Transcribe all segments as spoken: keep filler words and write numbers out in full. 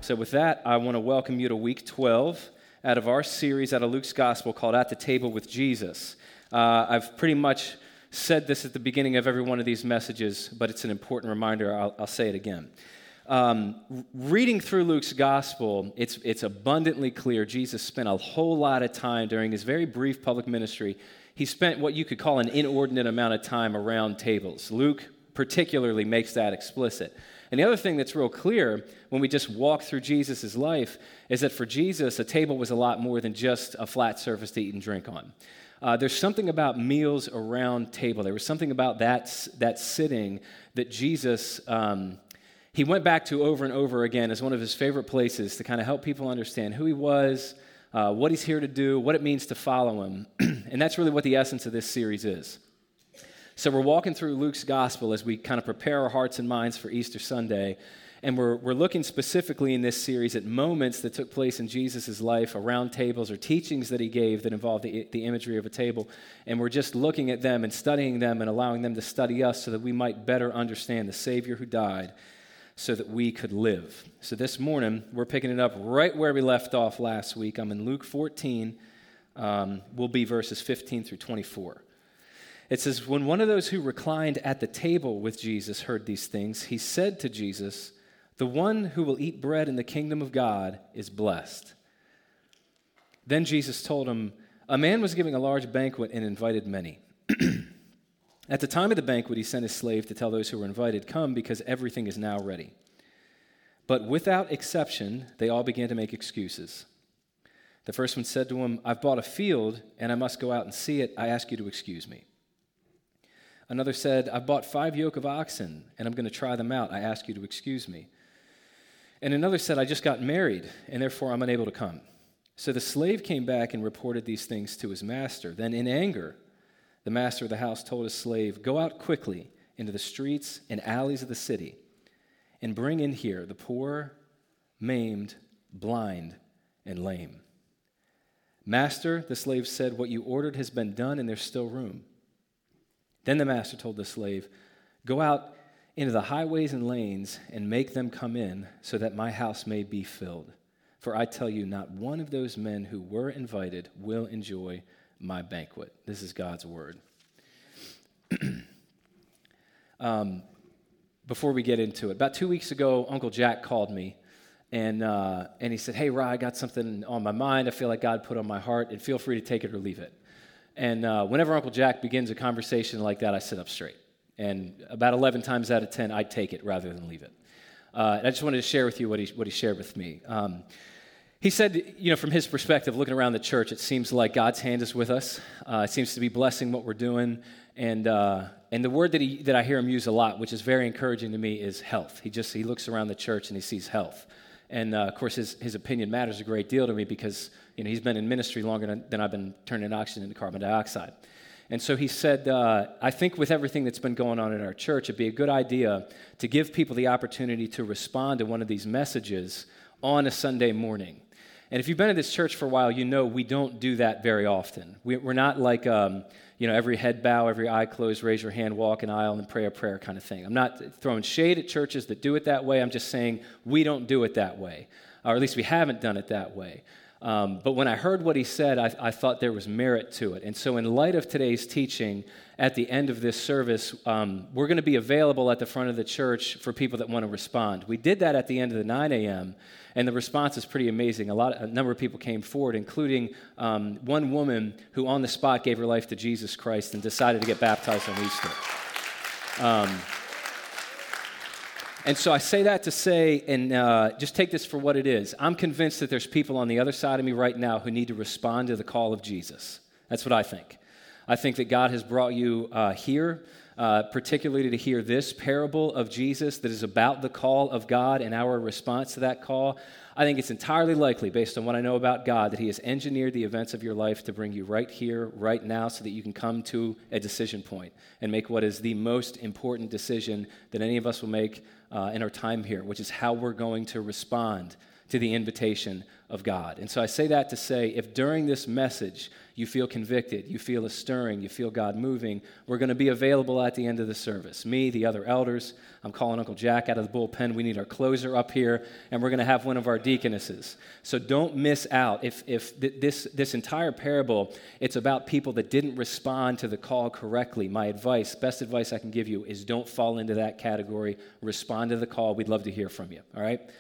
So with that, I want to welcome you to week twelve out of our series out of Luke's Gospel called At the Table with Jesus. Uh, I've pretty much said this at the beginning of every one of these messages, but it's an important reminder. I'll, I'll say it again. Um, reading through Luke's Gospel, it's, it's abundantly clear Jesus spent a whole lot of time during his very brief public ministry. He spent what you could call an inordinate amount of time around tables. Luke particularly makes that explicit. And the other thing that's real clear when we just walk through Jesus' life is that for Jesus, a table was a lot more than just a flat surface to eat and drink on. Uh, there's something about meals around table. There was something about that, that sitting that Jesus, um, he went back to over and over again as one of his favorite places to kind of help people understand who he was, uh, what he's here to do, what it means to follow him. And that's really what the essence of this series is. So we're walking through Luke's Gospel as we kind of prepare our hearts and minds for Easter Sunday, and we're we're looking specifically in this series at moments that took place in Jesus' life around tables or teachings that he gave that involved the, the imagery of a table, and we're just looking at them and studying them and allowing them to study us so that we might better understand the Savior who died so that we could live. So this morning, we're picking it up right where we left off last week. I'm in Luke fourteen. Um, we'll be verses fifteen through twenty-four. It says, when one of those who reclined at the table with Jesus heard these things, he said to Jesus, "The one who will eat bread in the kingdom of God is blessed." Then Jesus told him, "A man was giving a large banquet and invited many. At the time of the banquet, he sent his slave to tell those who were invited, 'Come, because everything is now ready.' But without exception, they all began to make excuses. The first one said to him, 'I've bought a field, and I must go out and see it. I ask you to excuse me.' Another said, 'I've bought five yoke of oxen, and I'm going to try them out. I ask you to excuse me.' And another said, 'I just got married, and therefore I'm unable to come.' So the slave came back and reported these things to his master. Then in anger, the master of the house told his slave, 'Go out quickly into the streets and alleys of the city, and bring in here the poor, maimed, blind, and lame.' 'Master,' the slave said, 'what you ordered has been done, and there's still room.' Then the master told the slave, 'Go out into the highways and lanes and make them come in so that my house may be filled. For I tell you, not one of those men who were invited will enjoy my banquet.'" This is God's word. um, before we get into it, about two weeks ago, Uncle Jack called me, and uh, and he said, "Hey, Rod, I got something on my mind I feel like God put on my heart, and feel free to take it or leave it." And uh, whenever Uncle Jack begins a conversation like that, I sit up straight. And about eleven times out of ten, I take it rather than leave it. Uh, and I just wanted to share with you what he what he shared with me. Um, he said, you know, from his perspective, looking around the church, it seems like God's hand is with us. Uh, it seems to be blessing what we're doing. And uh, and the word that he that I hear him use a lot, which is very encouraging to me, is health. He just he looks around the church and he sees health. And, uh, of course, his, his opinion matters a great deal to me because, you know, he's been in ministry longer than, than I've been turning oxygen into carbon dioxide. And so he said, uh, I think with everything that's been going on in our church, it'd be a good idea to give people the opportunity to respond to one of these messages on a Sunday morning. And if you've been in this church for a while, you know we don't do that very often. We, we're not like, um, you know, every head bow, every eye closed, raise your hand, walk an aisle, and pray a prayer kind of thing. I'm not throwing shade at churches that do it that way. I'm just saying we don't do it that way, or at least we haven't done it that way. Um, but when I heard what he said, I, I thought there was merit to it. And so in light of today's teaching, at the end of this service, um, we're going to be available at the front of the church for people that want to respond. We did that at the end of the nine a.m., and the response is pretty amazing. A lot, a number of people came forward, including um, one woman who on the spot gave her life to Jesus Christ and decided to get baptized on Easter. Um, and so I say that to say, and uh, just take this for what it is. I'm convinced that there's people on the other side of me right now who need to respond to the call of Jesus. That's what I think. I think that God has brought you uh, here, uh, particularly to hear this parable of Jesus that is about the call of God and our response to that call. I think it's entirely likely, based on what I know about God, that he has engineered the events of your life to bring you right here, right now, so that you can come to a decision point and make what is the most important decision that any of us will make uh, in our time here, which is how we're going to respond to the invitation of God. And so I say that to say, if during this message you feel convicted, you feel a stirring, you feel God moving, we're going to be available at the end of the service. Me, the other elders, I'm calling Uncle Jack out of the bullpen. We need our closer up here, and we're going to have one of our deaconesses. So don't miss out. If if th- this this entire parable, it's about people that didn't respond to the call correctly. My advice, best advice I can give you, is don't fall into that category. Respond to the call. We'd love to hear from you, all right?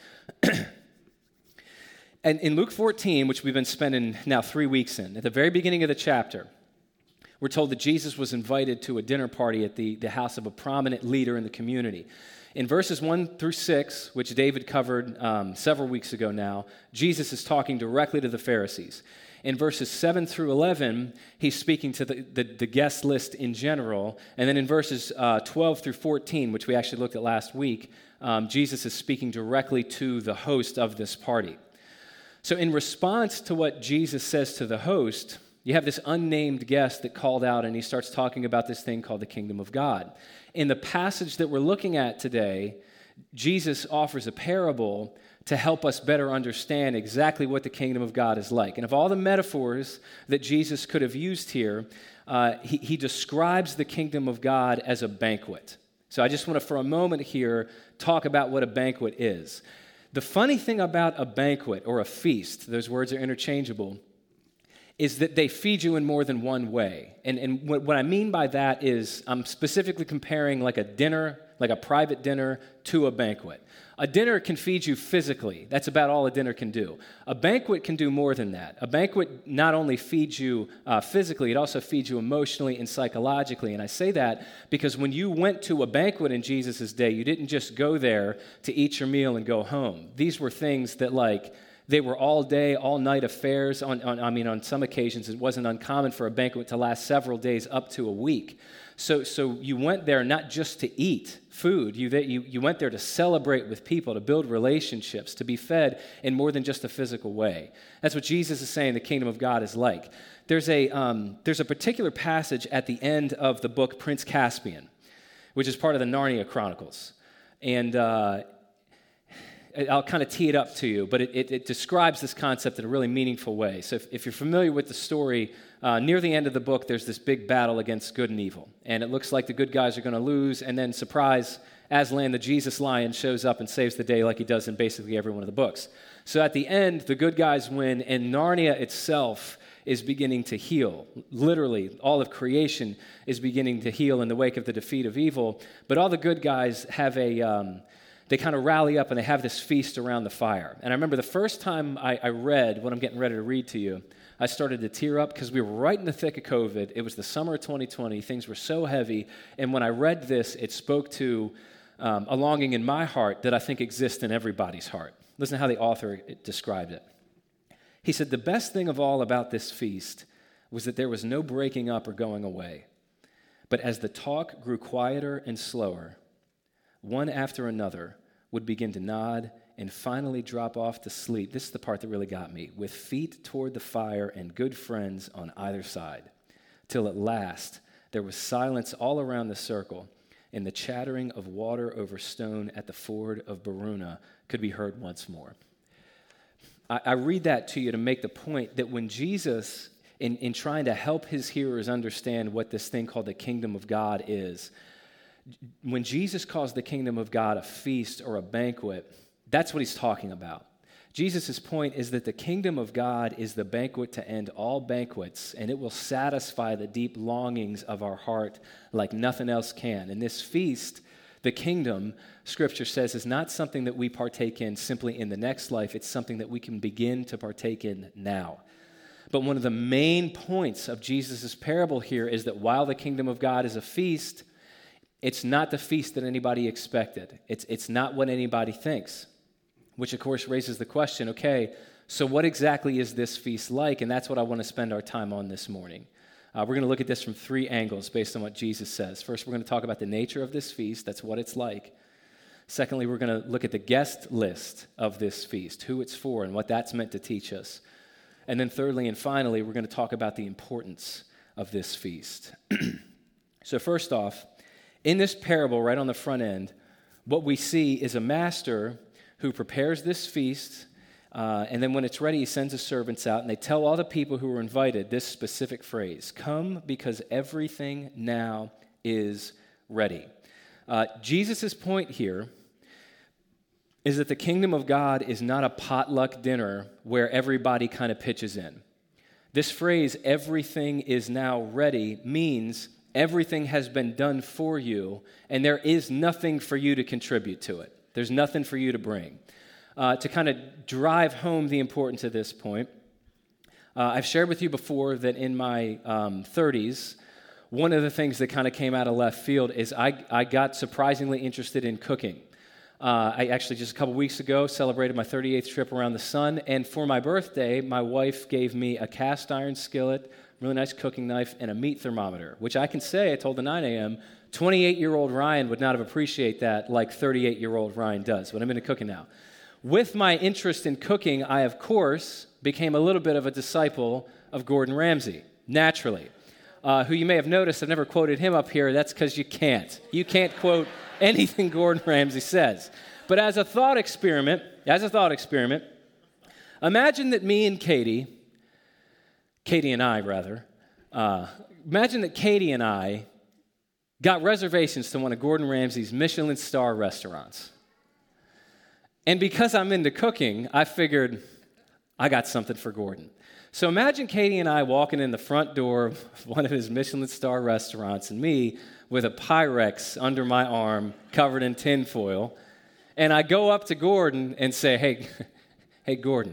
And in Luke fourteen, which we've been spending now three weeks in, at the very beginning of the chapter, we're told that Jesus was invited to a dinner party at the, the house of a prominent leader in the community. In verses one through six, which David covered um, several weeks ago now, Jesus is talking directly to the Pharisees. In verses seven through eleven, he's speaking to the, the, the guest list in general. And then in verses uh, twelve through fourteen, which we actually looked at last week, um, Jesus is speaking directly to the host of this party. So in response to what Jesus says to the host, you have this unnamed guest that called out, and he starts talking about this thing called the kingdom of God. In the passage that we're looking at today, Jesus offers a parable to help us better understand exactly what the kingdom of God is like. And of all the metaphors that Jesus could have used here, uh, he, he describes the kingdom of God as a banquet. So I just want to, for a moment here, talk about what a banquet is. The funny thing about a banquet or a feast, those words are interchangeable, is that they feed you in more than one way. And, and what, what I mean by that is I'm specifically comparing like a dinner, like a private dinner, to a banquet. A dinner can feed you physically. That's about all a dinner can do. A banquet can do more than that. A banquet not only feeds you uh, physically, it also feeds you emotionally and psychologically. And I say that because when you went to a banquet in Jesus' day, you didn't just go there to eat your meal and go home. These were things that like, they were all day, all night affairs. On, on, I mean, on some occasions, it wasn't uncommon for a banquet to last several days, up to a week. So, so you went there not just to eat food. You, you, you went there to celebrate with people, to build relationships, to be fed in more than just a physical way. That's what Jesus is saying the kingdom of God is like. There's a, um, there's a particular passage at the end of the book Prince Caspian, which is part of the Narnia Chronicles. And uh, I'll kind of tee it up to you, but it, it, it describes this concept in a really meaningful way. So if, if you're familiar with the story, uh, near the end of the book, there's this big battle against good and evil. And it looks like the good guys are going to lose, and then, surprise, Aslan, the Jesus lion, shows up and saves the day like he does in basically every one of the books. So at the end, the good guys win, and Narnia itself is beginning to heal. Literally, all of creation is beginning to heal in the wake of the defeat of evil. But all the good guys have a... Um, They kind of rally up and they have this feast around the fire. And I remember the first time I, I read what I'm getting ready to read to you, I started to tear up because we were right in the thick of COVID. It was the summer of twenty twenty. Things were so heavy. And when I read this, it spoke to um, a longing in my heart that I think exists in everybody's heart. Listen to how the author described it. He said, "The best thing of all about this feast was that there was no breaking up or going away. But as the talk grew quieter and slower, one after another would begin to nod and finally drop off to sleep." This is the part that really got me. "With feet toward the fire and good friends on either side, till at last there was silence all around the circle, and the chattering of water over stone at the ford of Baruna could be heard once more." I, I read that to you to make the point that when Jesus, in, in trying to help his hearers understand what this thing called the kingdom of God is, when Jesus calls the kingdom of God a feast or a banquet, that's what he's talking about. Jesus' point is that the kingdom of God is the banquet to end all banquets, and it will satisfy the deep longings of our heart like nothing else can. And this feast, the kingdom, Scripture says, is not something that we partake in simply in the next life. It's something that we can begin to partake in now. But one of the main points of Jesus' parable here is that while the kingdom of God is a feast, it's not the feast that anybody expected. It's, it's not what anybody thinks, which of course raises the question, okay, so what exactly is this feast like? And that's what I want to spend our time on this morning. Uh, we're going to look at this from three angles based on what Jesus says. First, we're going to talk about the nature of this feast. That's what it's like. Secondly, we're going to look at the guest list of this feast, who it's for and what that's meant to teach us. And then thirdly and finally, we're going to talk about the importance of this feast. So first off, in this parable, right on the front end, what we see is a master who prepares this feast, Uh, and then when it's ready, he sends his servants out, and they tell all the people who were invited this specific phrase: come, because everything now is ready. Uh, Jesus' point here is that the kingdom of God is not a potluck dinner where everybody kind of pitches in. This phrase, everything is now ready, means everything has been done for you, and there is nothing for you to contribute to it. There's nothing for you to bring. Uh, to kind of drive home the importance of this point, uh, I've shared with you before that in my um, thirties, one of the things that kind of came out of left field is I, I got surprisingly interested in cooking. Uh, I actually just a couple weeks ago celebrated my thirty-eighth trip around the sun, and for my birthday, my wife gave me a cast iron skillet, really nice cooking knife, and a meat thermometer, which I can say, I told the nine a.m., twenty-eight-year-old Ryan would not have appreciated that like thirty-eight-year-old Ryan does, but I'm into cooking now. With my interest in cooking, I, of course, became a little bit of a disciple of Gordon Ramsay, naturally, uh, who you may have noticed I've never quoted him up here. That's because you can't. You can't quote anything Gordon Ramsay says. But as a thought experiment, as a thought experiment, imagine that me and Katie, Katie and I, rather, uh, imagine that Katie and I got reservations to one of Gordon Ramsay's Michelin star restaurants. And because I'm into cooking, I figured I got something for Gordon. So imagine Katie and I walking in the front door of one of his Michelin star restaurants, and me with a Pyrex under my arm covered in tinfoil. And I go up to Gordon and say, hey, hey, Gordon,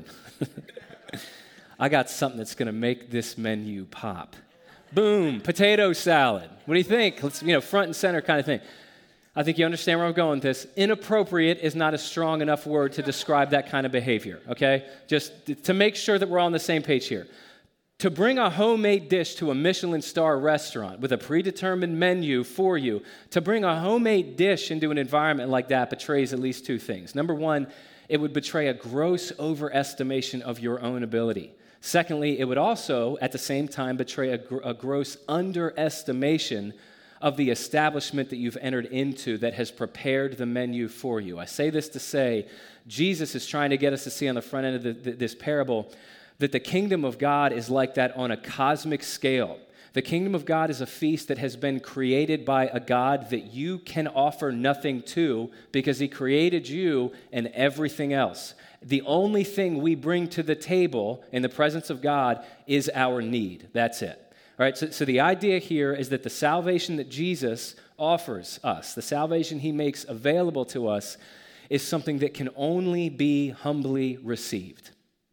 I got something that's going to make this menu pop. Boom, potato salad. What do you think? Let's, you know, front and center kind of thing. I think you understand where I'm going with this. Inappropriate is not a strong enough word to describe that kind of behavior, okay? Just to make sure that we're all on the same page here. To bring a homemade dish to a Michelin star restaurant with a predetermined menu for you, to bring a homemade dish into an environment like that betrays at least two things. Number one, it would betray a gross overestimation of your own ability. Secondly, it would also, at the same time, betray a, gr- a gross underestimation of the establishment that you've entered into that has prepared the menu for you. I say this to say, Jesus is trying to get us to see on the front end of the, the, this parable that the kingdom of God is like that on a cosmic scale. The kingdom of God is a feast that has been created by a God that you can offer nothing to because he created you and everything else. The only thing we bring to the table in the presence of God is our need. That's it. All right, so, so the idea here is that the salvation that Jesus offers us, the salvation he makes available to us, is something that can only be humbly received.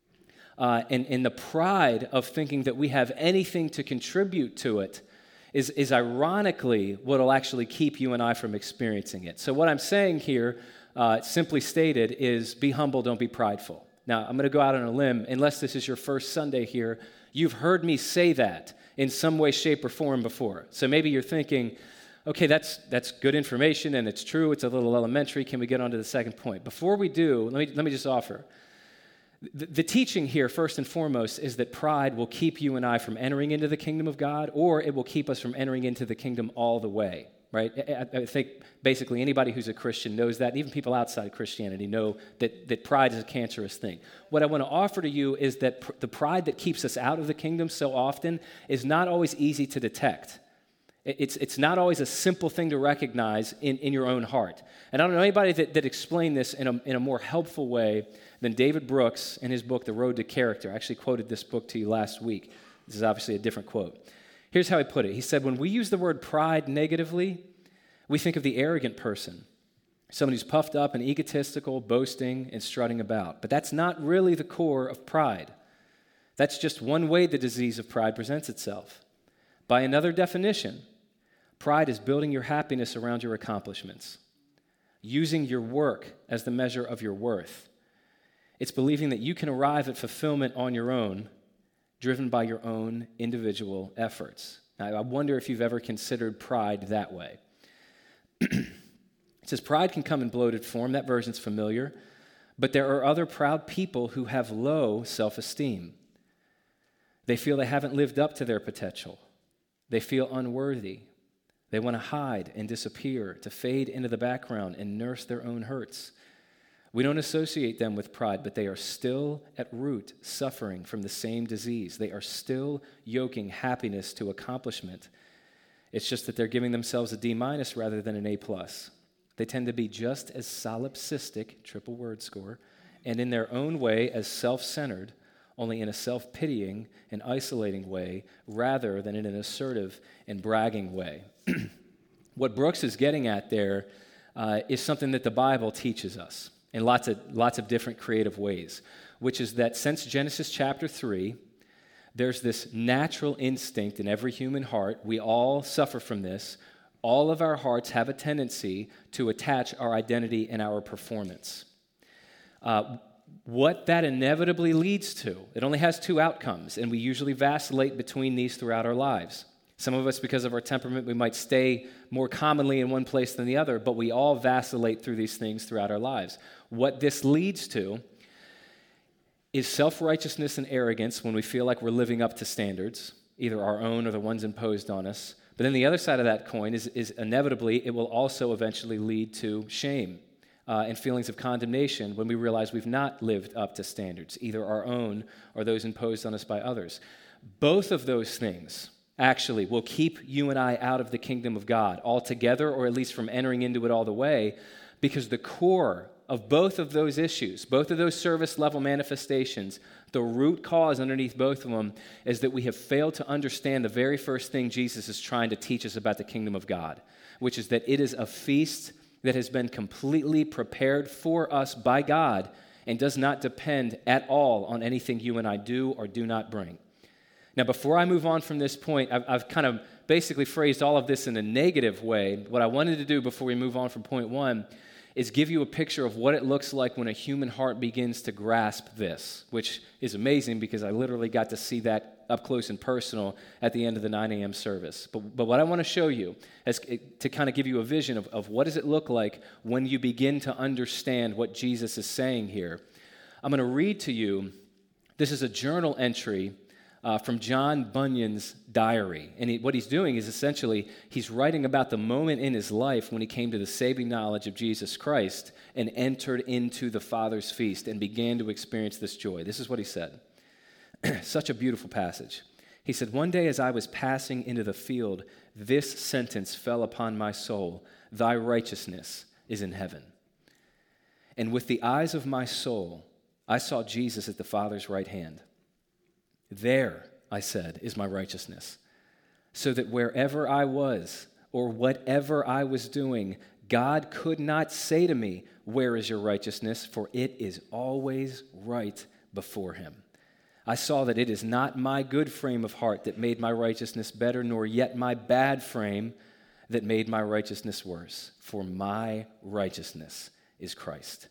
Uh, and, and the pride of thinking that we have anything to contribute to it is, is ironically what will actually keep you and I from experiencing it. So what I'm saying here, uh, simply stated, is be humble, don't be prideful. Now, I'm going to go out on a limb. Unless this is your first Sunday here, you've heard me say that in some way, shape, or form before. So maybe you're thinking, okay, that's that's good information, and it's true, it's a little elementary. Can we get on to the second point? Before we do, let me, let me just offer. The, the teaching here, first and foremost, is that pride will keep you and I from entering into the kingdom of God, or it will keep us from entering into the kingdom all the way, right? I, I think basically anybody who's a Christian knows that. Even people outside of Christianity know that, that pride is a cancerous thing. What I want to offer to you is that pr- the pride that keeps us out of the kingdom so often is not always easy to detect. It's, it's not always a simple thing to recognize in, in your own heart. And I don't know anybody that, that explained this in a, in a more helpful way than David Brooks in his book, The Road to Character. I actually quoted this book to you last week. This is obviously a different quote. Here's how he put it. He said, when we use the word pride negatively, we think of the arrogant person, someone who's puffed up and egotistical, boasting and strutting about. But that's not really the core of pride. That's just one way the disease of pride presents itself. By another definition, pride is building your happiness around your accomplishments, using your work as the measure of your worth. It's believing that you can arrive at fulfillment on your own, driven by your own individual efforts. Now, I wonder if you've ever considered pride that way. It says pride can come in bloated form. That version's familiar. But there are other proud people who have low self-esteem. They feel they haven't lived up to their potential. They feel unworthy. They want to hide and disappear, to fade into the background and nurse their own hurts. We don't associate them with pride, but they are still at root suffering from the same disease. They are still yoking happiness to accomplishment. It's just that they're giving themselves a D minus rather than an A plus. They tend to be just as solipsistic, triple word score, and in their own way as self-centered, only in a self-pitying and isolating way rather than in an assertive and bragging way. What Brooks is getting at there uh, is something that the Bible teaches us in lots of, lots of different creative ways, which is that since Genesis chapter three, there's this natural instinct in every human heart. We all suffer from this. All of our hearts have a tendency to attach our identity and our performance. Uh, what that inevitably leads to, it only has two outcomes, and we usually vacillate between these throughout our lives. Some of us, because of our temperament, we might stay more commonly in one place than the other, but we all vacillate through these things throughout our lives. What this leads to is self-righteousness and arrogance when we feel like we're living up to standards, either our own or the ones imposed on us. But then the other side of that coin is, is inevitably, it will also eventually lead to shame uh, and feelings of condemnation when we realize we've not lived up to standards, either our own or those imposed on us by others. Both of those things actually will keep you and I out of the kingdom of God altogether, or at least from entering into it all the way, because the core of both of those issues, both of those service level manifestations, the root cause underneath both of them is that we have failed to understand the very first thing Jesus is trying to teach us about the kingdom of God, which is that it is a feast that has been completely prepared for us by God and does not depend at all on anything you and I do or do not bring. Now, before I move on from this point, I've, I've kind of basically phrased all of this in a negative way. What I wanted to do before we move on from point one is give you a picture of what it looks like when a human heart begins to grasp this, which is amazing because I literally got to see that up close and personal at the end of the nine a.m. service. But, but what I want to show you is to kind of give you a vision of, of what does it look like when you begin to understand what Jesus is saying here. I'm going to read to you, this is a journal entry Uh, from John Bunyan's diary. And he, what he's doing is essentially, he's writing about the moment in his life when he came to the saving knowledge of Jesus Christ and entered into the Father's feast and began to experience this joy. This is what he said. Such a beautiful passage. He said, "One day as I was passing into the field, this sentence fell upon my soul, 'Thy righteousness is in heaven.' And with the eyes of my soul, I saw Jesus at the Father's right hand. 'There,' I said, 'is my righteousness, so that wherever I was or whatever I was doing, God could not say to me, "Where is your righteousness?" For it is always right before him. I saw that it is not my good frame of heart that made my righteousness better, nor yet my bad frame that made my righteousness worse. For my righteousness is Christ.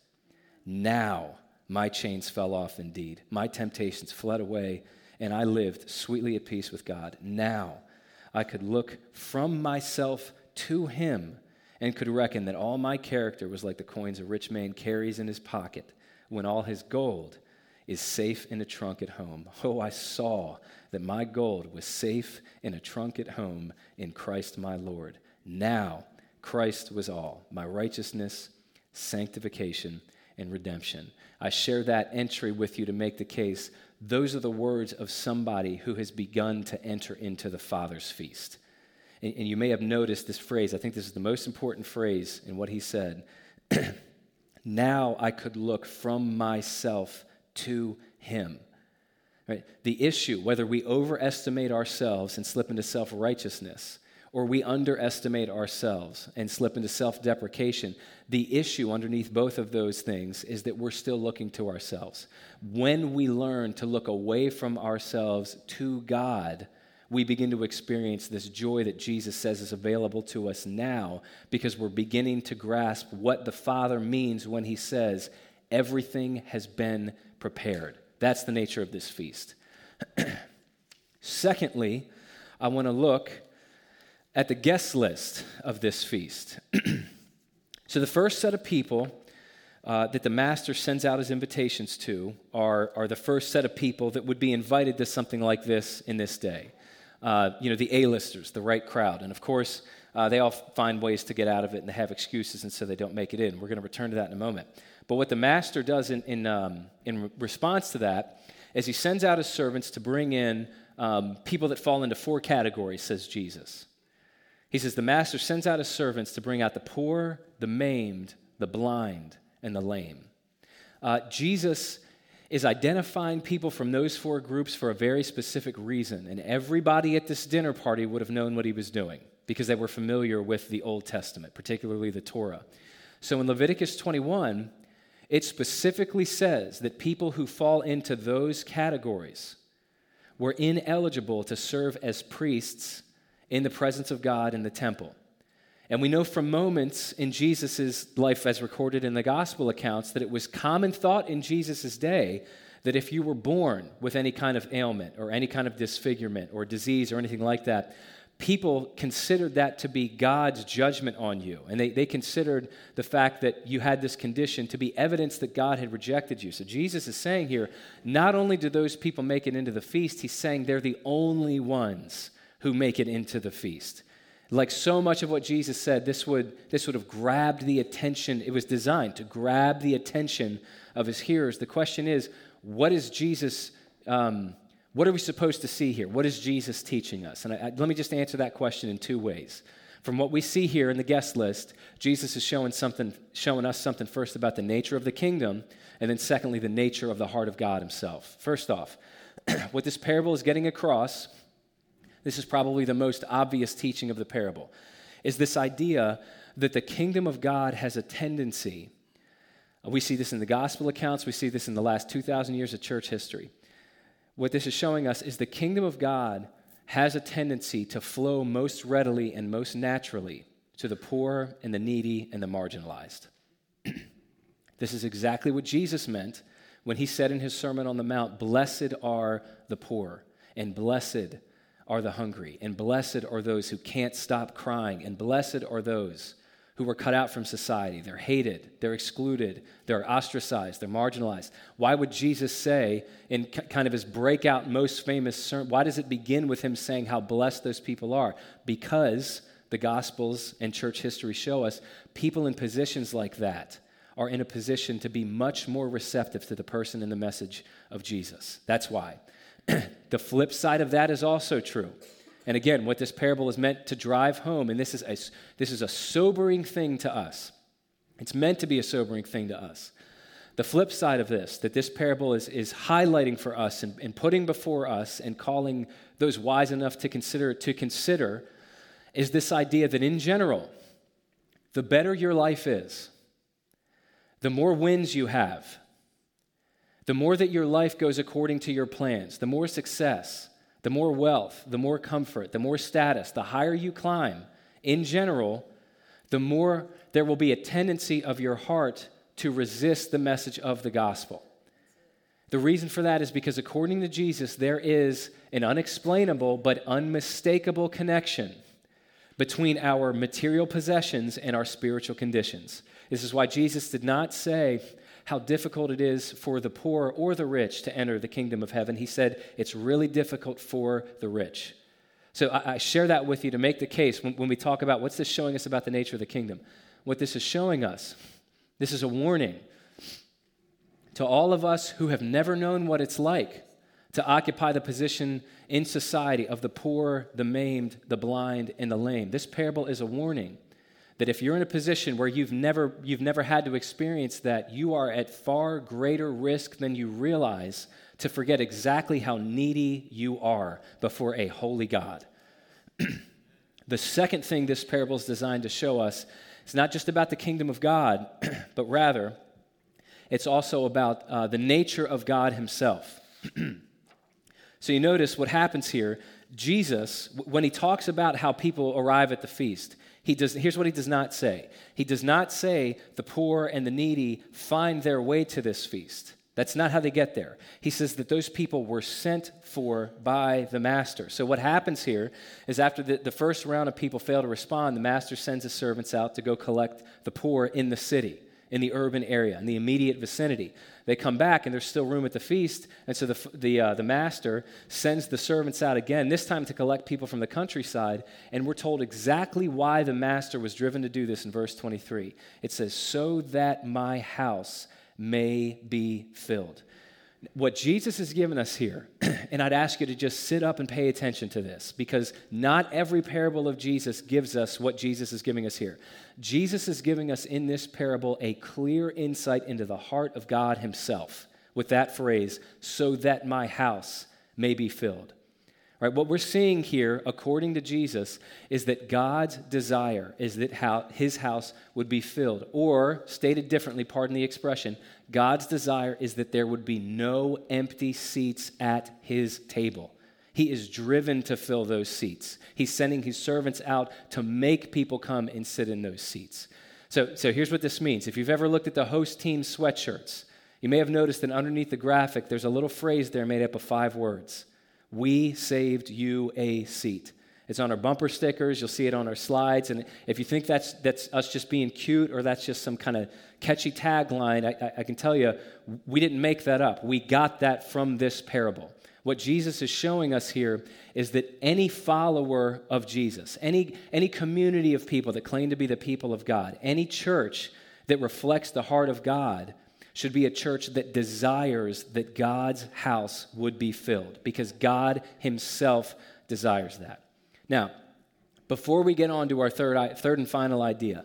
Now my chains fell off indeed. My temptations fled away, and I lived sweetly at peace with God. Now I could look from myself to him and could reckon that all my character was like the coins a rich man carries in his pocket when all his gold is safe in a trunk at home. Oh, I saw that my gold was safe in a trunk at home in Christ my Lord. Now Christ was all, my righteousness, sanctification, and redemption." I share that entry with you to make the case. Those are the words of somebody who has begun to enter into the Father's feast. And, and you may have noticed this phrase. I think this is the most important phrase in what he said. Now I could look from myself to him. Right? The issue, whether we overestimate ourselves and slip into self-righteousness, or we underestimate ourselves and slip into self-deprecation, the issue underneath both of those things is that we're still looking to ourselves. When we learn to look away from ourselves to God, we begin to experience this joy that Jesus says is available to us now, because we're beginning to grasp what the Father means when he says, everything has been prepared. That's the nature of this feast. Secondly, I want to look at the guest list of this feast. So the first set of people uh, that the master sends out his invitations to are, are the first set of people that would be invited to something like this in this day. Uh, you know, the A-listers, the right crowd. And of course, uh, they all find ways to get out of it and they have excuses, and so they don't make it in. We're going to return to that in a moment. But what the master does in, in, um, in response to that is he sends out his servants to bring in um, people that fall into four categories, says Jesus. He says the master sends out his servants to bring out the poor, the maimed, the blind, and the lame. Uh, Jesus is identifying people from those four groups for a very specific reason, and everybody at this dinner party would have known what he was doing because they were familiar with the Old Testament, particularly the Torah. So in Leviticus twenty-one, it specifically says that people who fall into those categories were ineligible to serve as priests in the presence of God in the temple. And we know from moments in Jesus' life as recorded in the gospel accounts that it was common thought in Jesus' day that if you were born with any kind of ailment or any kind of disfigurement or disease or anything like that, people considered that to be God's judgment on you. And they, they considered the fact that you had this condition to be evidence that God had rejected you. So Jesus is saying here, not only do those people make it into the feast, he's saying they're the only ones who make it into the feast. Like so much of what Jesus said, this would, this would have grabbed the attention. It was designed to grab the attention of his hearers. The question is, what is Jesus, um, what are we supposed to see here? What is Jesus teaching us? And I, I, let me just answer that question in two ways. From what we see here in the guest list, Jesus is showing something, showing us something first about the nature of the kingdom, and then secondly, the nature of the heart of God himself. First off, what this parable is getting across, this is probably the most obvious teaching of the parable, is this idea that the kingdom of God has a tendency. We see this in the gospel accounts. We see this in the last two thousand years of church history. What this is showing us is the kingdom of God has a tendency to flow most readily and most naturally to the poor and the needy and the marginalized. This is exactly what Jesus meant when he said in his Sermon on the Mount, "Blessed are the poor, and blessed are the hungry, and blessed are those who can't stop crying, and blessed are those who were cut out from society. They're hated, they're excluded, they're ostracized, they're marginalized." Why would Jesus say in kind of his breakout, most famous sermon, why does it begin with him saying how blessed those people are? Because the Gospels and church history show us people in positions like that are in a position to be much more receptive to the person and the message of Jesus. That's why. The flip side of that is also true. And again, what this parable is meant to drive home, and this is a, this is a sobering thing to us. It's meant to be a sobering thing to us. The flip side of this, that this parable is, is highlighting for us and, and putting before us and calling those wise enough to consider to consider, is this idea that in general, the better your life is, the more wins you have, the more that your life goes according to your plans, the more success, the more wealth, the more comfort, the more status, the higher you climb, in general, the more there will be a tendency of your heart to resist the message of the gospel. The reason for that is because according to Jesus, there is an unexplainable but unmistakable connection between our material possessions and our spiritual conditions. This is why Jesus did not say how difficult it is for the poor or the rich to enter the kingdom of heaven. He said it's really difficult for the rich. So I, I share that with you to make the case when, when we talk about what's this showing us about the nature of the kingdom. What this is showing us, this is a warning to all of us who have never known what it's like to occupy the position in society of the poor, the maimed, the blind, and the lame. This parable is a warning that if you're in a position where you've never, you've never had to experience that, you are at far greater risk than you realize to forget exactly how needy you are before a holy God. The second thing this parable is designed to show us is not just about the kingdom of God, but rather it's also about uh, the nature of God himself. So you notice what happens here. Jesus, when he talks about how people arrive at the feast, He does. Here's what he does not say. He does not say the poor and the needy find their way to this feast. That's not how they get there. He says that those people were sent for by the master. So what happens here is after the, the first round of people fail to respond, the master sends his servants out to go collect the poor in the city. in the urban area, in the immediate vicinity. They come back, and there's still room at the feast, and so the the uh, the master sends the servants out again, this time to collect people from the countryside, and we're told exactly why the master was driven to do this in verse twenty-three. It says, "So that my house may be filled." What Jesus has given us here, and I'd ask you to just sit up and pay attention to this, because not every parable of Jesus gives us what Jesus is giving us here. Jesus is giving us in this parable a clear insight into the heart of God himself with that phrase, "so that my house may be filled." Right, what we're seeing here, according to Jesus, is that God's desire is that how his house would be filled. Or, stated differently, pardon the expression, God's desire is that there would be no empty seats at his table. He is driven to fill those seats. He's sending his servants out to make people come and sit in those seats. So, so here's what this means. If you've ever looked at the host team sweatshirts, you may have noticed that underneath the graphic, there's a little phrase there made up of five words. "We saved you a seat." It's on our bumper stickers. You'll see it on our slides. And if you think that's that's us just being cute or that's just some kind of catchy tagline, I, I, I can tell you, we didn't make that up. We got that from this parable. What Jesus is showing us here is that any follower of Jesus, any, any community of people that claim to be the people of God, any church that reflects the heart of God should be a church that desires that God's house would be filled, because God himself desires that. Now, before we get on to our third, third and final idea,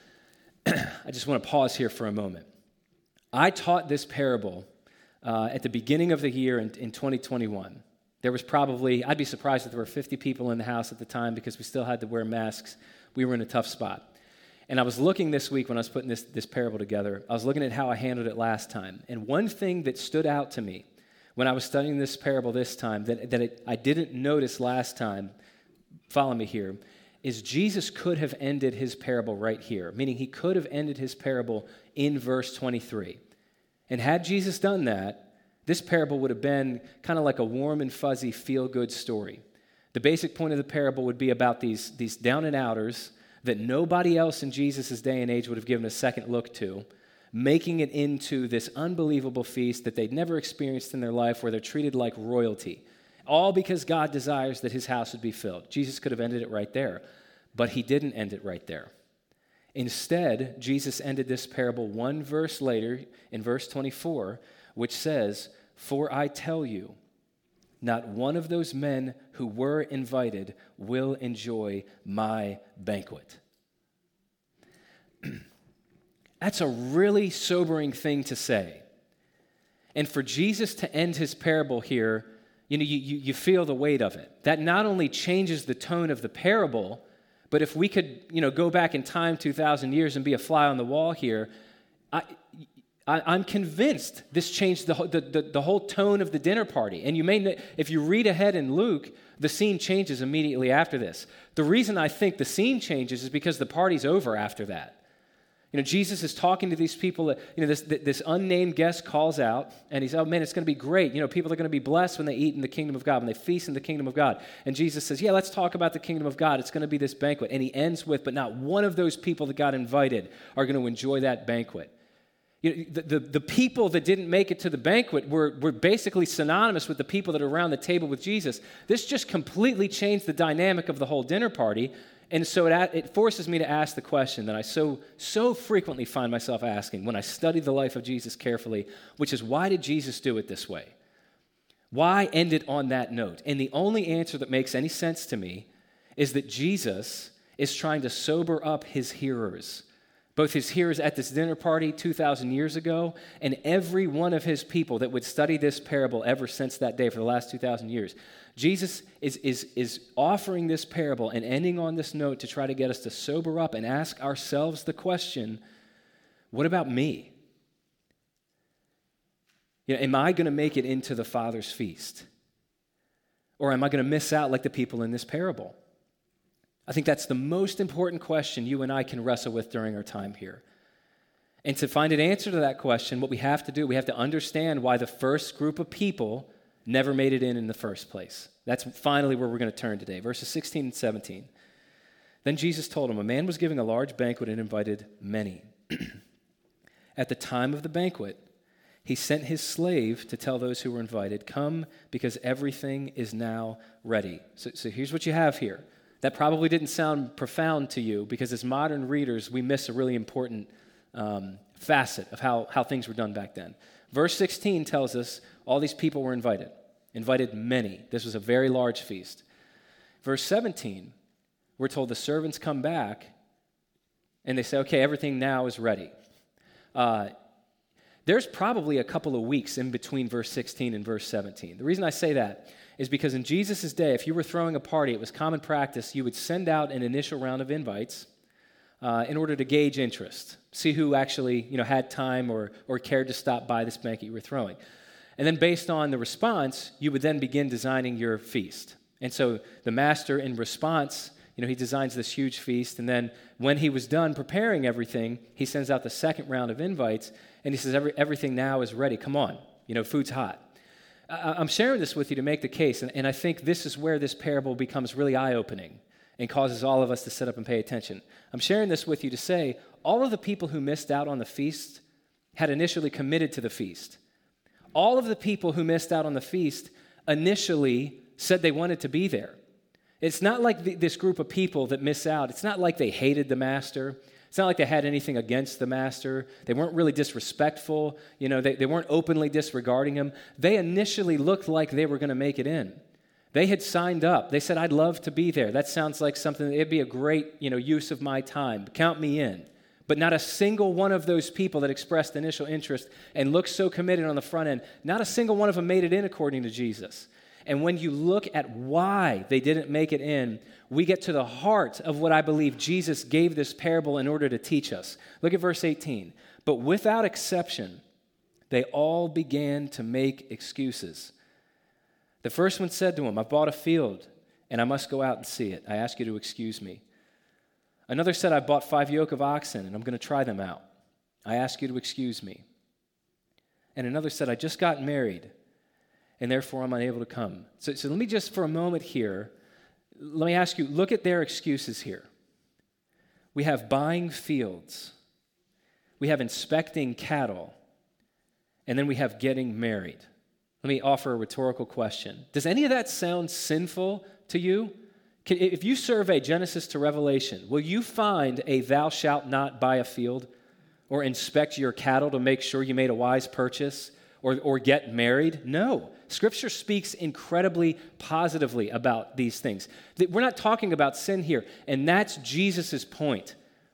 I just want to pause here for a moment. I taught this parable uh, at the beginning of the year in, in twenty twenty-one. There was probably, I'd be surprised if there were fifty people in the house at the time because we still had to wear masks. We were in a tough spot. And I was looking this week when I was putting this, this parable together, I was looking at how I handled it last time. And one thing that stood out to me when I was studying this parable this time that, that it, I didn't notice last time, follow me here, is Jesus could have ended his parable right here, meaning he could have ended his parable in verse twenty-three. And had Jesus done that, this parable would have been kind of like a warm and fuzzy feel-good story. The basic point of the parable would be about these, these down-and-outers that nobody else in Jesus' day and age would have given a second look to, making it into this unbelievable feast that they'd never experienced in their life where they're treated like royalty, all because God desires that his house would be filled. Jesus could have ended it right there, but he didn't end it right there. Instead, Jesus ended this parable one verse later in verse twenty-four, which says, "For I tell you, not one of those men who were invited will enjoy my banquet." That's a really sobering thing to say. And for Jesus to end his parable here, you know, you, you, you feel the weight of it. That not only changes the tone of the parable, but if we could, you know, go back in time two thousand years and be a fly on the wall here, I, I, I'm convinced this changed the, the, the, the whole tone of the dinner party. And you may, if you read ahead in Luke, the scene changes immediately after this. The reason I think the scene changes is because the party's over after that. You know, Jesus is talking to these people. That, you know, this this unnamed guest calls out, and he's, oh man, it's going to be great. You know, people are going to be blessed when they eat in the kingdom of God, when they feast in the kingdom of God. And Jesus says, yeah, let's talk about the kingdom of God. It's going to be this banquet. And he ends with, but not one of those people that got invited are going to enjoy that banquet. You know, the, the, the people that didn't make it to the banquet were, were basically synonymous with the people that are around the table with Jesus. This just completely changed the dynamic of the whole dinner party. And so it, it forces me to ask the question that I so, so frequently find myself asking when I study the life of Jesus carefully, which is, why did Jesus do it this way? Why end it on that note? And the only answer that makes any sense to me is that Jesus is trying to sober up his hearers, both his hearers at this dinner party two thousand years ago and every one of his people that would study this parable ever since that day for the last two thousand years. Jesus is, is, is offering this parable and ending on this note to try to get us to sober up and ask ourselves the question, what about me? You know, am I going to make it into the Father's feast? Or am I going to miss out like the people in this parable? I think that's the most important question you and I can wrestle with during our time here. And to find an answer to that question, what we have to do, we have to understand why the first group of people never made it in in the first place. That's finally where we're going to turn today, verses sixteen and seventeen. Then Jesus told him, a man was giving a large banquet and invited many. At the time of the banquet, he sent his slave to tell those who were invited, come because everything is now ready. So, so here's what you have here. That probably didn't sound profound to you because as modern readers, we miss a really important um, facet of how, how things were done back then. Verse sixteen tells us all these people were invited, invited many. This was a very large feast. Verse seventeen, we're told the servants come back and they say, okay, everything now is ready. Uh, there's probably a couple of weeks in between verse sixteen and verse seventeen. The reason I say that is because in Jesus' day, if you were throwing a party, it was common practice, you would send out an initial round of invites uh, in order to gauge interest, see who actually you know, had time or, or cared to stop by this banquet you were throwing. And then based on the response, you would then begin designing your feast. And so the master, in response, you know, he designs this huge feast, and then when he was done preparing everything, he sends out the second round of invites, and he says, Every, everything now is ready. Come on, you know, food's hot. I'm sharing this with you to make the case, and, and I think this is where this parable becomes really eye-opening and causes all of us to sit up and pay attention. I'm sharing this with you to say all of the people who missed out on the feast had initially committed to the feast. All of the people who missed out on the feast initially said they wanted to be there. It's not like the, this group of people that miss out. It's not like they hated the master. It's not like they had anything against the master. They weren't really disrespectful. You know, they, they weren't openly disregarding him. They initially looked like they were going to make it in. They had signed up. They said, I'd love to be there. That sounds like something, it'd be a great, you know, use of my time. Count me in. But not a single one of those people that expressed initial interest and looked so committed on the front end, not a single one of them made it in according to Jesus. And when you look at why they didn't make it in, we get to the heart of what I believe Jesus gave this parable in order to teach us. Look at verse eighteen. But without exception, they all began to make excuses. The first one said to him, I've bought a field, and I must go out and see it. I ask you to excuse me. Another said, I bought five yoke of oxen, and I'm going to try them out. I ask you to excuse me. And another said, I just got married, and therefore I'm unable to come. So, so let me just for a moment here, let me ask you, look at their excuses here. We have buying fields, we have inspecting cattle, and then we have getting married. Let me offer a rhetorical question. Does any of that sound sinful to you? Can, if you survey Genesis to Revelation, will you find a thou shalt not buy a field or inspect your cattle to make sure you made a wise purchase or, or get married? No. Scripture speaks incredibly positively about these things. We're not talking about sin here, and that's Jesus' point.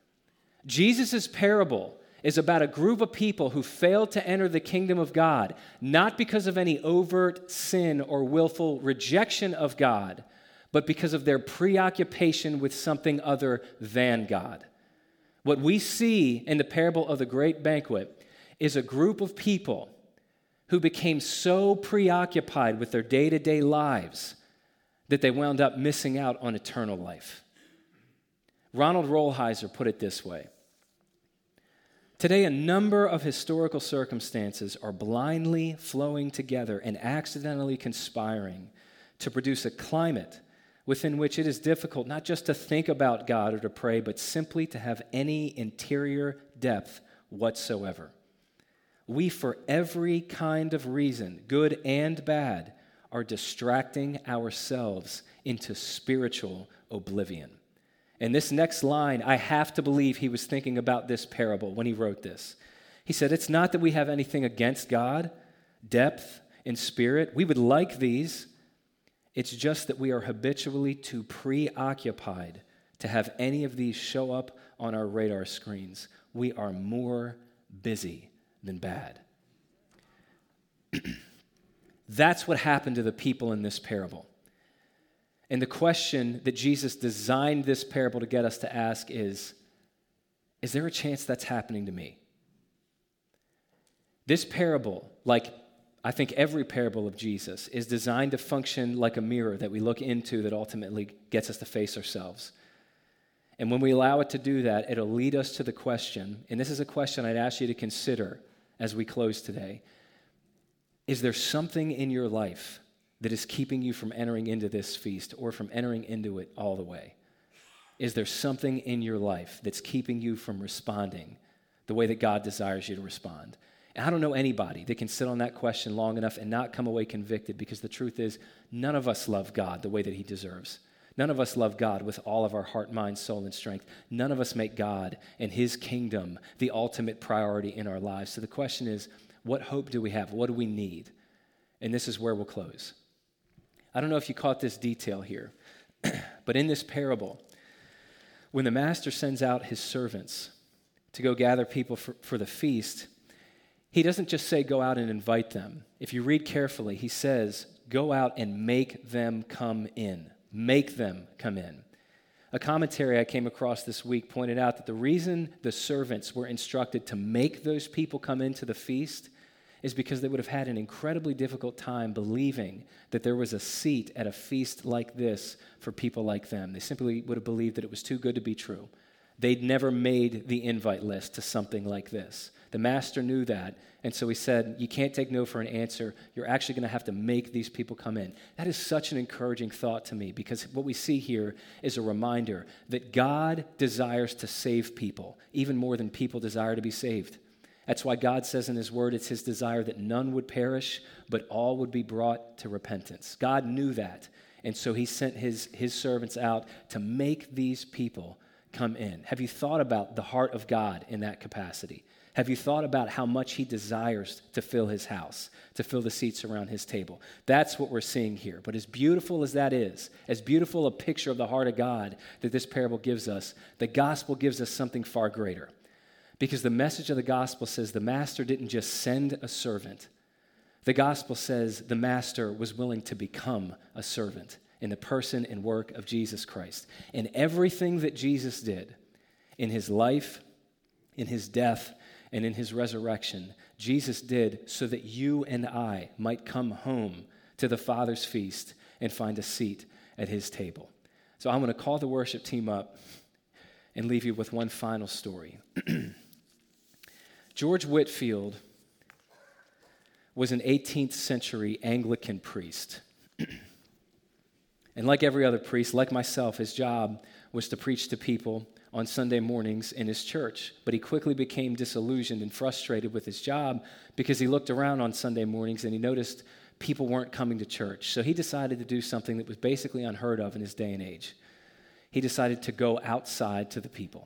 Jesus' parable is about a group of people who failed to enter the kingdom of God, not because of any overt sin or willful rejection of God, but because of their preoccupation with something other than God. What we see in the parable of the great banquet is a group of people who became so preoccupied with their day-to-day lives that they wound up missing out on eternal life. Ronald Rolheiser put it this way. Today, a number of historical circumstances are blindly flowing together and accidentally conspiring to produce a climate within which it is difficult not just to think about God or to pray, but simply to have any interior depth whatsoever. We, for every kind of reason, good and bad, are distracting ourselves into spiritual oblivion. And this next line, I have to believe he was thinking about this parable when he wrote this. He said, it's not that we have anything against God, depth and spirit. We would like these. It's just that we are habitually too preoccupied to have any of these show up on our radar screens. We are more busy than bad. That's what happened to the people in this parable. And the question that Jesus designed this parable to get us to ask is, is there a chance that's happening to me? This parable, like I think every parable of Jesus, is designed to function like a mirror that we look into that ultimately gets us to face ourselves. And when we allow it to do that, it'll lead us to the question, and this is a question I'd ask you to consider as we close today. Is there something in your life that is keeping you from entering into this feast or from entering into it all the way? Is there something in your life that's keeping you from responding the way that God desires you to respond? And I don't know anybody that can sit on that question long enough and not come away convicted, because the truth is, none of us love God the way that he deserves. None of us love God with all of our heart, mind, soul, and strength. None of us make God and his kingdom the ultimate priority in our lives. So the question is, what hope do we have? What do we need? And this is where we'll close. I don't know if you caught this detail here, but in this parable, when the master sends out his servants to go gather people for, for the feast, he doesn't just say, go out and invite them. If you read carefully, he says, go out and make them come in. Make them come in. A commentary I came across this week pointed out that the reason the servants were instructed to make those people come into the feast is because they would have had an incredibly difficult time believing that there was a seat at a feast like this for people like them. They simply would have believed that it was too good to be true. They'd never made the invite list to something like this. The master knew that, and so he said, you can't take no for an answer. You're actually going to have to make these people come in. That is such an encouraging thought to me, because what we see here is a reminder that God desires to save people, even more than people desire to be saved. That's why God says in his word, it's his desire that none would perish, but all would be brought to repentance. God knew that, and so he sent his, his servants out to make these people come in. Have you thought about the heart of God in that capacity? Have you thought about how much he desires to fill his house, to fill the seats around his table? That's what we're seeing here. But as beautiful as that is, as beautiful a picture of the heart of God that this parable gives us, the gospel gives us something far greater. Because the message of the gospel says the master didn't just send a servant. The gospel says the master was willing to become a servant in the person and work of Jesus Christ. And everything that Jesus did in his life, in his death, and in his resurrection, Jesus did so that you and I might come home to the Father's feast and find a seat at his table. So I'm going to call the worship team up and leave you with one final story. George Whitefield was an eighteenth century Anglican priest. And like every other priest, like myself, his job was to preach to people on Sunday mornings in his church. But he quickly became disillusioned and frustrated with his job because he looked around on Sunday mornings and he noticed people weren't coming to church. So he decided to do something that was basically unheard of in his day and age. He decided to go outside to the people.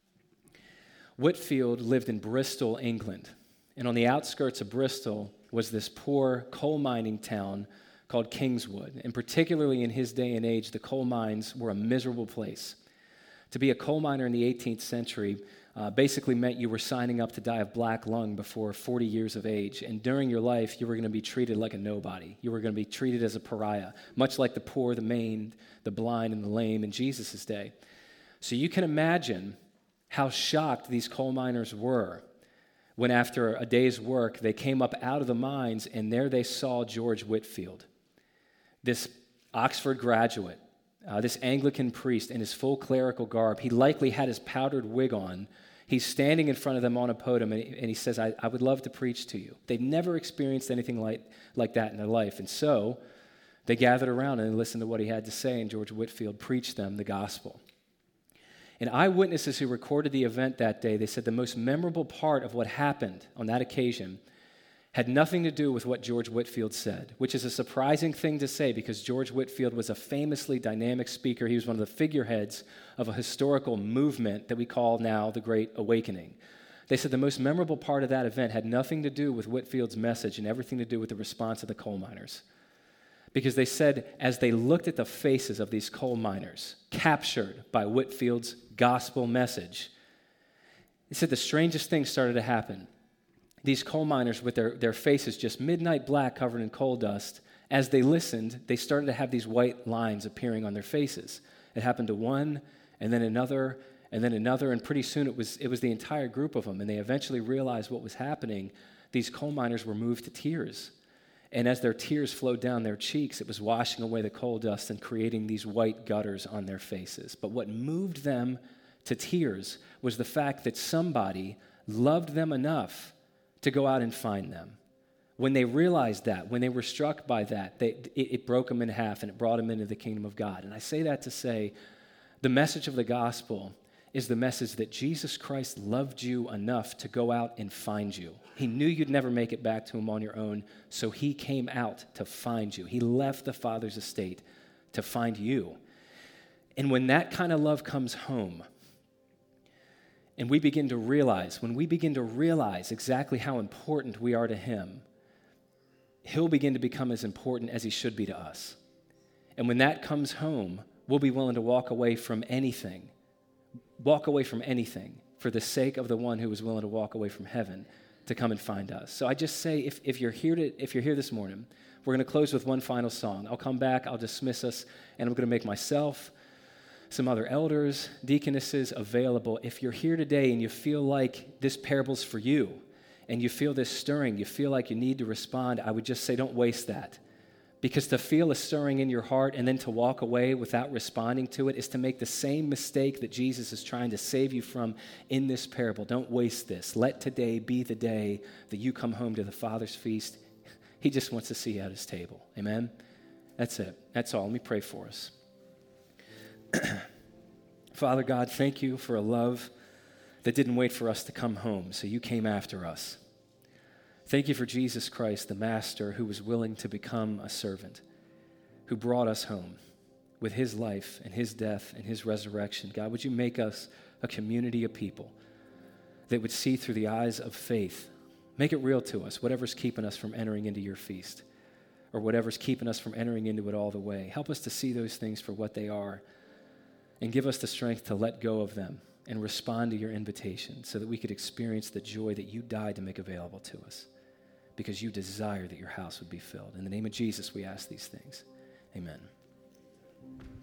Whitefield lived in Bristol, England. And on the outskirts of Bristol was this poor coal mining town called Kingswood. And particularly in his day and age, the coal mines were a miserable place. To be a coal miner in the eighteenth century uh, basically meant you were signing up to die of black lung before forty years of age. And during your life, you were going to be treated like a nobody. You were going to be treated as a pariah, much like the poor, the maimed, the blind, and the lame in Jesus' day. So you can imagine how shocked these coal miners were when after a day's work, they came up out of the mines, and there they saw George Whitefield, this Oxford graduate, Uh, this Anglican priest in his full clerical garb. He likely had his powdered wig on. He's standing in front of them on a podium, and he, and he says, I, I would love to preach to you. They'd never experienced anything like, like that in their life. And so they gathered around and listened to what he had to say, and George Whitefield preached them the gospel. And eyewitnesses who recorded the event that day, they said the most memorable part of what happened on that occasion had nothing to do with what George Whitefield said, which is a surprising thing to say because George Whitefield was a famously dynamic speaker. He was one of the figureheads of a historical movement that we call now the Great Awakening. They said the most memorable part of that event had nothing to do with Whitefield's message and everything to do with the response of the coal miners. Because they said as they looked at the faces of these coal miners, captured by Whitefield's gospel message, they said the strangest thing started to happen. These coal miners with their, their faces just midnight black covered in coal dust, as they listened, they started to have these white lines appearing on their faces. It happened to one, and then another, and then another, and pretty soon it was, it was the entire group of them, and they eventually realized what was happening. These coal miners were moved to tears, and as their tears flowed down their cheeks, it was washing away the coal dust and creating these white gutters on their faces. But what moved them to tears was the fact that somebody loved them enough to go out and find them. When they realized that, when they were struck by that, they, it, it broke them in half and it brought them into the kingdom of God. And I say that to say the message of the gospel is the message that Jesus Christ loved you enough to go out and find you. He knew you'd never make it back to him on your own, so he came out to find you. He left the Father's estate to find you. And when that kind of love comes home, and we begin to realize, when we begin to realize exactly how important we are to him, he'll begin to become as important as he should be to us. And when that comes home, we'll be willing to walk away from anything, walk away from anything for the sake of the one who was willing to walk away from heaven to come and find us. So I just say, if, if you're here to, if you're here this morning, we're going to close with one final song. I'll come back, I'll dismiss us, and I'm going to make myself, some other elders, deaconesses available. If you're here today and you feel like this parable's for you, and you feel this stirring, you feel like you need to respond, I would just say don't waste that. Because to feel a stirring in your heart and then to walk away without responding to it is to make the same mistake that Jesus is trying to save you from in this parable. Don't waste this. Let today be the day that you come home to the Father's feast. He just wants to see you at his table. Amen? That's it. That's all. Let me pray for us. Father God, thank you for a love that didn't wait for us to come home, so you came after us. Thank you for Jesus Christ, the Master, who was willing to become a servant, who brought us home with his life and his death and his resurrection. God, would you make us a community of people that would see through the eyes of faith? Make it real to us, whatever's keeping us from entering into your feast, or whatever's keeping us from entering into it all the way. Help us to see those things for what they are, and give us the strength to let go of them and respond to your invitation so that we could experience the joy that you died to make available to us, because you desire that your house would be filled. In the name of Jesus, we ask these things. Amen.